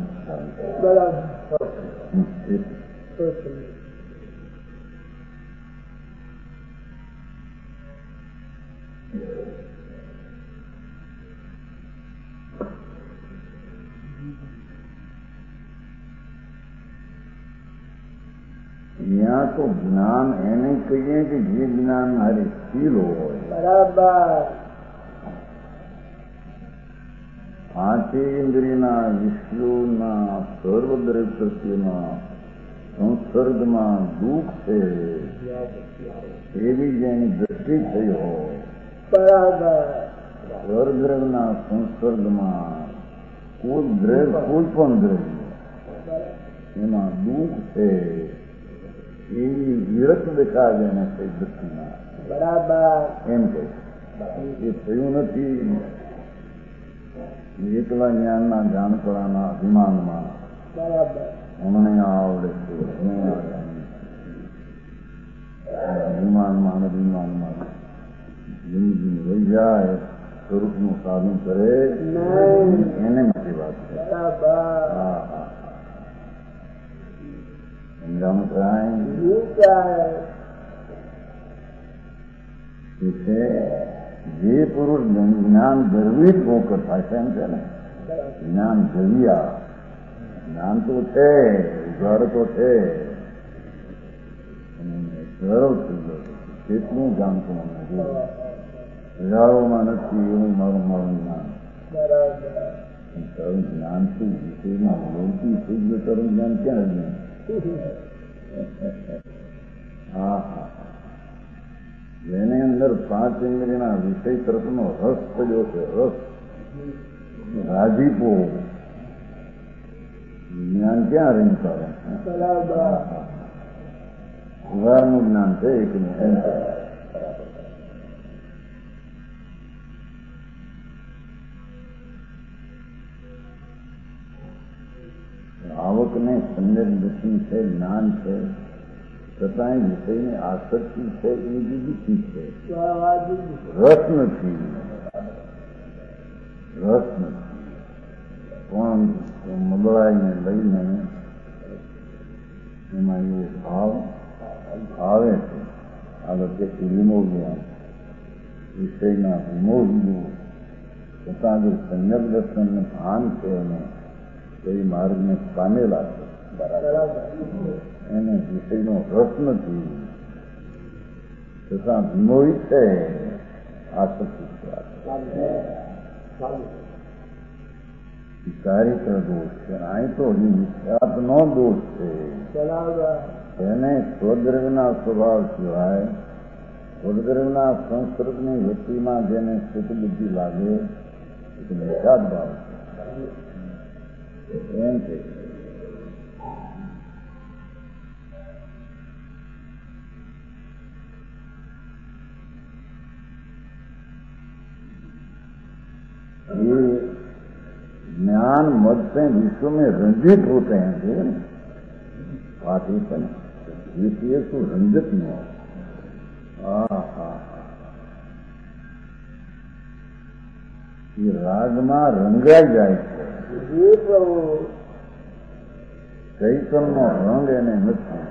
S2: यहाँ तो ज्ञान એને કહીએ કે જે જ્ઞાન હારે શીલ હોય
S3: બરાબર
S2: પાંચે ઇન્દ્રિયના વિષયોના સર્વદ્રવ્ય પ્રત્યેના સંસર્ગમાં દુઃખ છે એવી જેની દ્રષ્ટિ થઈ હોય
S3: બરાબર
S2: સ્વર્ગદ્રવ્યના સંસર્ગમાં કોઈ પણ દ્રવ્ય એમાં દુઃખ છે એવી વિરક્ત દેખાય એને કઈ દ્રષ્ટિમાં
S3: બરાબર
S2: એમ કે એ થયું નથી એકલા જ્ઞાનના જાણપણાના અભિમાનમાં
S3: બરાબર
S2: અમને આવડે છે અભિમાનમાં અભિમાનમાં જિંદગી વહી જાય સ્વરૂપનું સાધન કરે એને નથી વાત છે હા હા સમજાણું થાય જે પુરુષ જ્ઞાન ગર્વિત હોકર થાય છે એમ છે ને જ્ઞાન ગર્વિયા જ્ઞાન તો છે ઘર તો છે ગૌરવ થઈ ગયો કેટલું જાણતું અમને હજારોમાં નથી એવું મારું જ્ઞાન તરુણ જ્ઞાન શું વિષયમાં લોકી થઈ ગયું તરુણ જ્ઞાન ક્યાં રહ્યું હા હા જેની અંદર પાંચ ઇન્દ્રિયના વિષય તરફનો રસ પડ્યો છે રસ રાજીપો જ્ઞાન ક્યાં રહી કરે ઉદાહરણનું જ્ઞાન છે એક એમ આવકને સંજય દુઃખી છે જ્ઞાન છે છતાંય વિષયની આસક્તિ છે એ બીજી ચીજ છે રસ નથી પણ મગળાઈને લઈને એમાં એવો ભાવ આવે છે આગળ કે વિમોહ વિષયના વિમોહ છતાં જો સંયમ દર્શનનું ભાન છે એને તો એ માર્ગને પામેલા છે એને વિષયનો રસ નથી છતાં વિમોહિત છે આસક્તિ ચારિત્ર દોષ છે અહીં તો વિખ્યાતનો દોષ છે એને સ્વદ્રવ્યના સ્વભાવ સિવાય સ્વદ્રવ્યના સંસ્કૃતની વૃત્તિમાં જેને સ્થિત બુદ્ધિ લાગે એ વિખ્યાત ભાવ છે એમ છે ये ज्ञान मद से विश्व में रंजित होते हैं बात ये है इसलिए तो रंजित न हो ये रागમાં રંગાઈ જાય છે ચૈતનનો રંગ એને નથી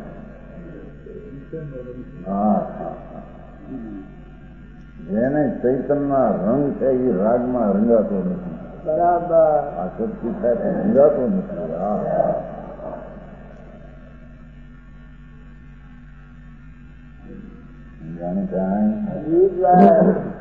S2: જેને ચૈતનના રંગ છે એ રાગમાં રંગાતો નથી
S3: બરાબર
S2: આસક્તિ થાય રંગાતો નથી જાણે કાંઈ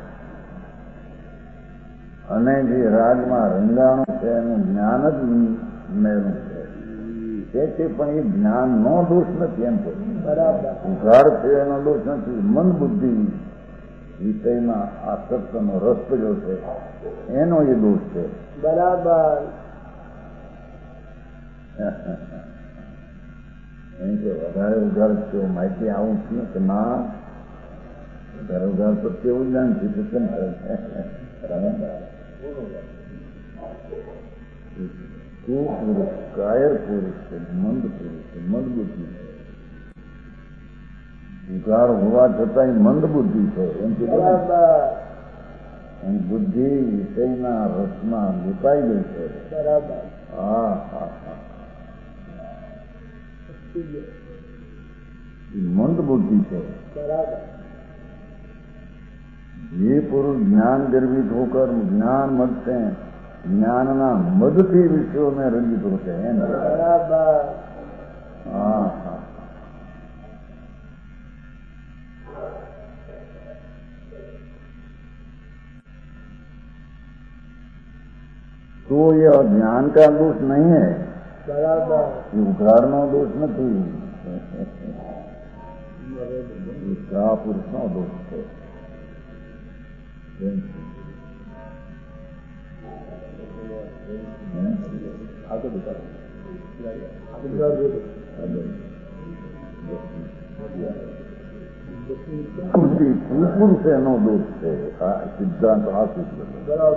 S2: અને જે રાગમાં રંગાણું છે એનું જ્ઞાન જ મેળવું છે તે પણ એ જ્ઞાનનો દોષ નથી એમ તો
S3: બરાબર
S2: ઉઘાડ છે એનો દોષ નથી મન બુદ્ધિ વિષયમાં આસક્તનો રસ પડ્યો છે એનો એ દોષ છે
S3: બરાબર
S2: એમ કે વધારે ઉઘાડ થયો માહિતી આવું થયું કે ના વધારે ઉઘાડ તો કેવું જ્ઞાન છે તો કેમ પુરુષ કાયર પુરુષ છે, મંદ પુરુષ છે, મંદ બુદ્ધિ છે. ઉઘાર હોવા છતાંય મંદ બુદ્ધિ છે એમ કીધું. એની બુદ્ધિ વિષયના રસમાં લીપાઈ ગઈ છે.
S3: બરાબર.
S2: હા હા હા. મંદ બુદ્ધિ છે.
S3: બરાબર.
S2: જે પુરુષ જ્ઞાન ગર્વિત હોकर જ્ઞાન मद से ज्ञानना मदથી विषयों में रंजित होते हैं.
S3: बराबर.
S2: हाँ हाँ. तो यह ज्ञान का दोष नहीं है.
S3: बराबर.
S2: ये उघाड़નો दोष નથી. આ પુરુષનો દોષ છે. આગળ પુરુષ એનો દોષ છે. આ સિદ્ધાંત આ સિદ્ધાંત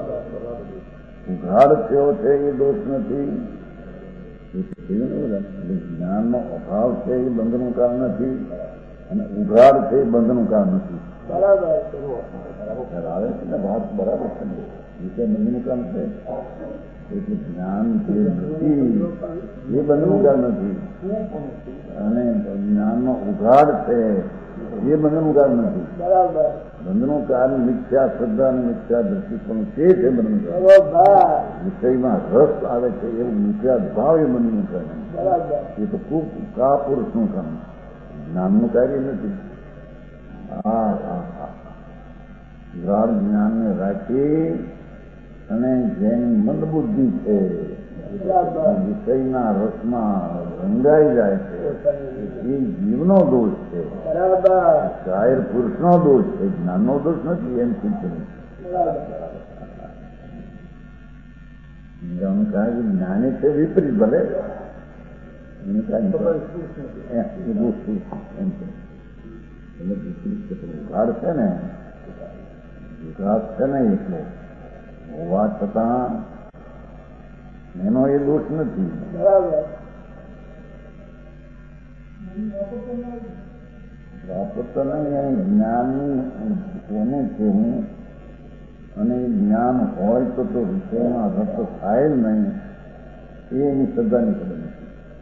S2: ઉઘાડ થયો છે એ દોષ નથી. જ્ઞાનનો અભાવ છે એ બંધનું કારણ નથી અને ઉઘાડ છે એ બંધનું કારણ નથી.
S3: બરાબર
S2: આવે છે ને વાત બરાબર છે ને વિષય બંધનું કારણ છે. એટલે જ્ઞાન જે નથી એ બંધનું કારણ નથી અને જ્ઞાનનો ઉઘાડ છે એ બંધનું કારણ નથી.
S3: બરાબર.
S2: બંધનું કારણ મિથ્યા શ્રદ્ધા અને મિથ્યા દૃષ્ટિકોણ છે બંધનું કારણ. વિષયમાં રસ આવે છે એવું મિથ્યા ભાવ એ બંધનું કારણ.
S3: બરાબર.
S2: એ તો ખૂબ કા પુરુષનું કારણ, જ્ઞાનનું કાર્ય નથી. હા હા હા. ગાઢ જ્ઞાનને રાખી અને જેની મંદબુદ્ધિ છે વિષયના રસમાં રંગાઈ જાય છે એ જીવનો દોષ છે.
S3: બરાબર.
S2: જાહેર પુરુષનો દોષ છે, જ્ઞાનનો દોષ નથી. એમ ચિંતન જ્ઞાની છે વિપરીત ભલે એને કાંઈ દોષ એમ છે. એટલે વિપરીત છે ઉઘાડ છે ને વિકાસ છે ને એટલે હોવા છતાં એનો એ દોષ નથી.
S3: બરાબર.
S2: વાપરતો નહીં જ્ઞાનની કોને છે હું અને જ્ઞાન હોય તો વિષયમાં રસ થાય જ નહીં એ એની શ્રદ્ધાની ખબર નથી.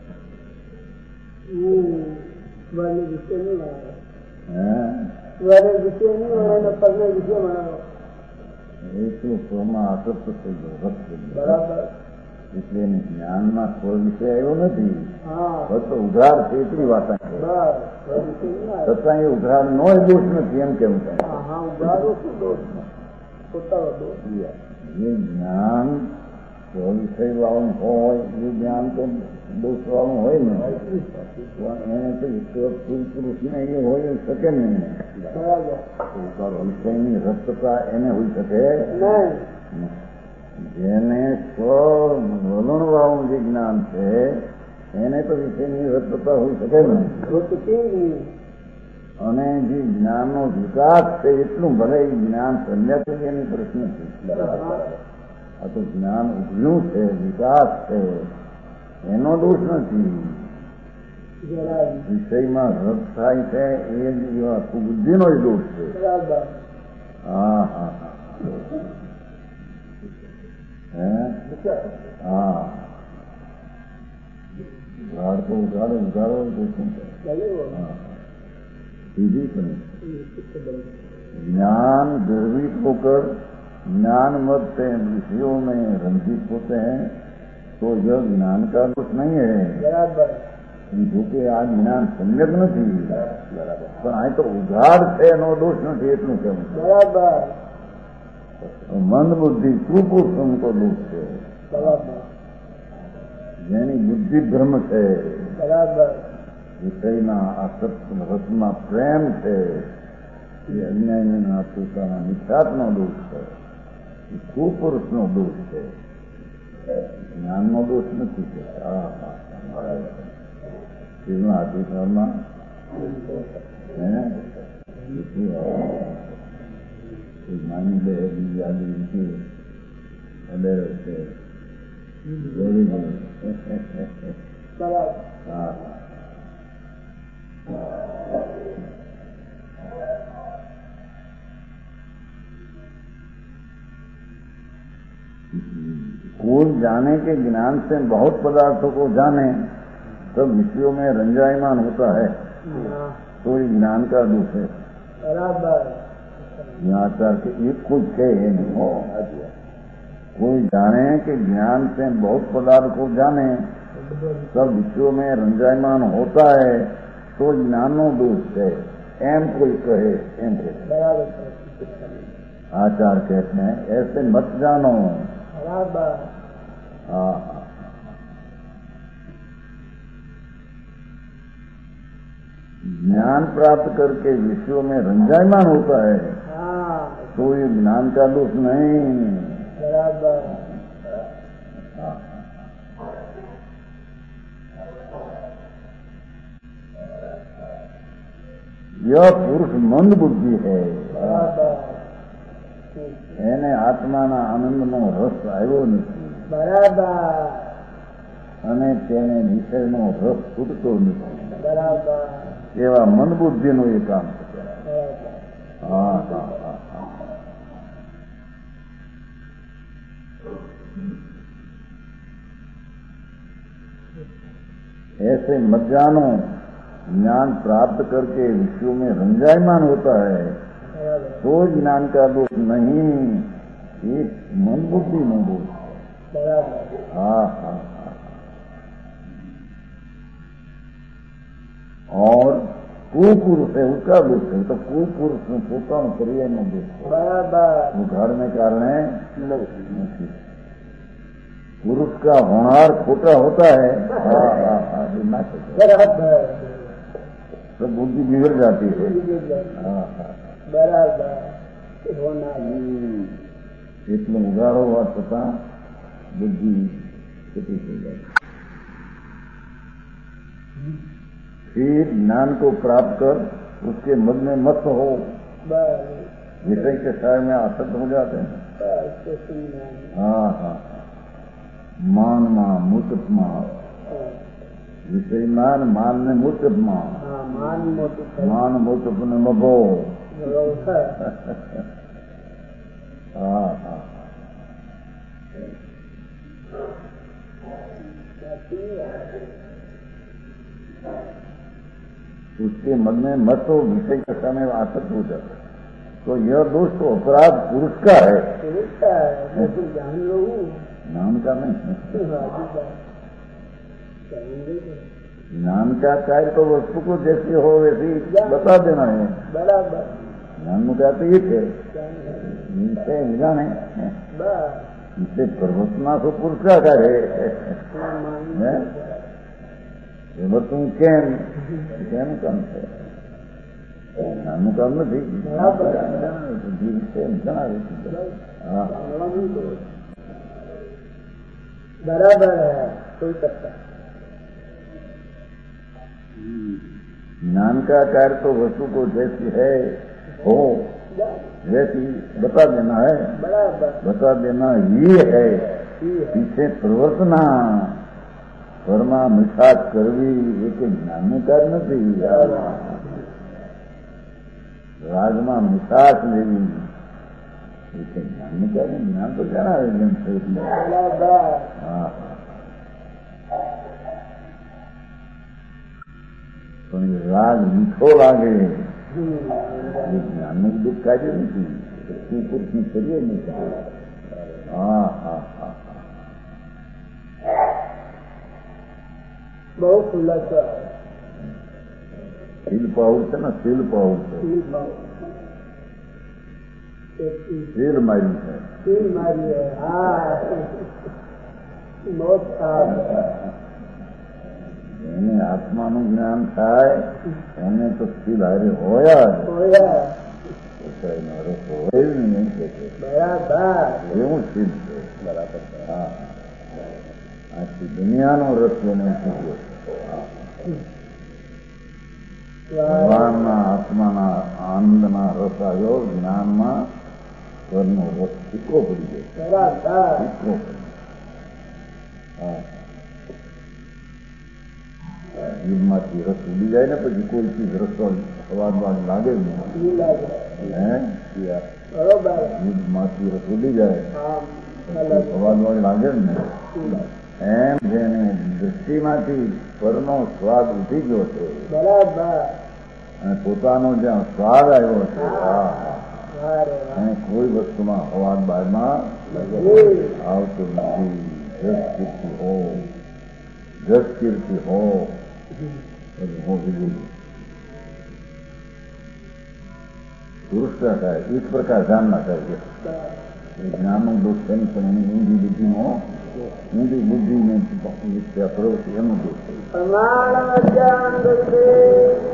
S3: વિષય નહીં
S2: એટલું સ્વમાં આસક્ત થઈ ગયો, રસ થઈ ગયો.
S3: બરાબર.
S2: એટલે એને જ્ઞાનમાં કોઈ વિષય આવ્યો નથી.
S3: હા.
S2: બસ ઉઘાડ છે એટલી વાત છે. છતાં એ ઉઘાડ નો દોષ નથી એમ કેમ થાય. જે જ્ઞાન વિષય વાળું હોય એ જ્ઞાન તો દોષ વાળું હોય ને એને તો પુરુષને એ હોય શકે નહીં. વિષયની રસતા એને હોઈ શકે. જેને સ્વવલણ વાળું જે જ્ઞાન છે એને તો વિષયની રસતા હોઈ શકે નહીં. અને જે જ્ઞાનનો વિકાસ છે એટલું ભલે જ્ઞાન સંજ્ઞા છે એની પ્રશ્ન છે. આ તો જ્ઞાન ઉભર્યું છે, વિકાસ છે એનો દોષ નથી. વિષયમાં રસ થાય છે એ બુદ્ધિનો જ દોષ છે. હા હા હા. હા ઉઘાડ તો ઉઘાડો ઉઘાડો सीधी सुनी. ज्ञान गर्वित होकर ज्ञान मत से विषयों में रंजित होते हैं तो यह ज्ञान का दोष नहीं है. जो कि आ ज्ञान सम्यक नहीं. પણ આ તો ઉઘાડ છે એનો દોષ નથી એટલું કેવું.
S3: બરાબર.
S2: મંદ બુદ્ધિ કુપુરુષનો દોષ છે.
S3: બરાબર.
S2: જેની બુદ્ધિ ભ્રમ છે.
S3: બરાબર.
S2: વિષયના આસક્ત રસમાં પ્રેમ છે એ અન્યાયના પોતાના મિથ્યાત્વનો દોષ છે. એ કુપુરુષનો દોષ છે, જ્ઞાનનો દોષ નથી. છે શિવના અધિકારમાં માની બે બીજી આદિ રીતે અડેર છે वेरी गुड। कोई जाने के ज्ञान से बहुत पदार्थों को जाने, सब विषयों में रंजायमान होता है, तो ये ज्ञान का दोष है। यहाँ आचार के एक कुछ कहे नहीं हो, कोई जाने कि ज्ञान से बहुत पदार्थ को जाने, सब विषयों में रंजायमान होता है, तो ज्ञानो दोष है। एम कोई कहे, एम आचार कहते हैं ऐसे मत जानो। ज्ञान प्राप्त करके विषयों में रंजायमान होता है, तो ये ज्ञान का दोष नहीं। यह पुरुष मंद बुद्धि है, એને આત્માના આનંદનો રસ આવ્યો નથી, બરાબર, અને તેને વિષયનો રસ છૂટતો નથી, બરાબર, એવા મંદબુદ્ધિનું એ કામ છે। હા હા હા હા। ऐसे मत जानो, ज्ञान प्राप्त करके विषयों में रंजायमान होता है, तो ज्ञान का दोष नहीं, एक मन बुद्धि में दोष। हाँ हाँ हाँ। और कुपुरुष है उसका दोष है, तो कुपुरुष में छोटा क्रिया में दोष वो घर में कारण है। पुरुष का होनार खोटा होता है, हाँ हाँ हाँ, तो बुद्धि बिगड़ जाती है। हाँ हाँ बराबर, એટલો ઉગાડો હોવા છતાં બુદ્ધિ છૂટી થઈ જાય। फिर ज्ञान को प्राप्त कर उसके मन में मत हो, विषय के साय में आसक्त हो जाते हैं। हाँ हाँ, मान मां मुतप मां, विषय मान मान ने मुतप मां, मान मुतप ने मभो। हाँ हाँ, उसके मन में मत हो, विषय के समय आसक्त हो जाता, तो यह दोष तो अपराध पुरुष का है, ज्ञान का नहीं। ज्ञान का कार्य तो वस्तु को जैसी हो वैसी बता देना है, बराबर। ज्ञान में कहते ये थे इनसे जाने, इनसे प्रवचना तो पुरुष का कार्य है। तुम કેમ કામ છે, નાનું કામ નથી,
S3: बराबर है, कोई सकता।
S2: ज्ञान का कार्य तो वस्तु को जैसी है हो वैसी बता देना है, बराबर, बता देना ये है। पीछे प्रवर्तना परमा मिठास करवी एक ज्ञानનું કાર્ય નથી। રાજમાં મિઠાસ લેવી એક જ્ઞાનનું કાર્ય, જ્ઞાન તો જણાવે જેમ છે। હા, પણ રાગ મીઠો લાગે એ જ્ઞાનનું દુઃખ કાર્ય નથી, પુરુષનું શરીર નથી। હા હા હા,
S3: બહુ ખુલ્લાસો
S2: શીલ પાઉડ છે ને, શીલ પાઉડ છે, શીલ માર્યું છે,
S3: શીલ મારી है। हाँ, बहुत साफ।
S2: એને આત્માનું જ્ઞાન થાય એને તો શીલ હારે હોયા રસ હોય જ નહીં,
S3: બરાબર,
S2: એવું શીલ છે, બરાબર। હા, આખી દુનિયાનો રસ એને શીખ્યો। ભગવાનના આત્માના આનંદના રસ આવ્યો, જ્ઞાનમાં ઘરનો રસ ફીકો પડી ગયો, ફીકો પડી। જીભમાંથી રસ ઉડી જાય ને પછી કોઈ ચીજ રસો સ્વાદવાદ લાગે જ નહીં. જીભમાંથી રસ ઉડી જાય સ્વાદવાદ લાગે જ નહીં. એમ જેને દ્રષ્ટિમાંથી પરનો સ્વાદ ઉઠી ગયો છે અને પોતાનો જ્યાં સ્વાદ આવ્યો છે અને કોઈ વસ્તુમાં સ્વાદ બાદમાં આવતો નથી. જસ કીર્તિ હો, जस कीर्ति हो हो विजय पुरुष रहता है. इस प्रकार जानना चाहिए. ज्ञान दोष है ऊंधी बुद्धि में ऊंधी बुद्धि में प्रवृत्ति दोष है.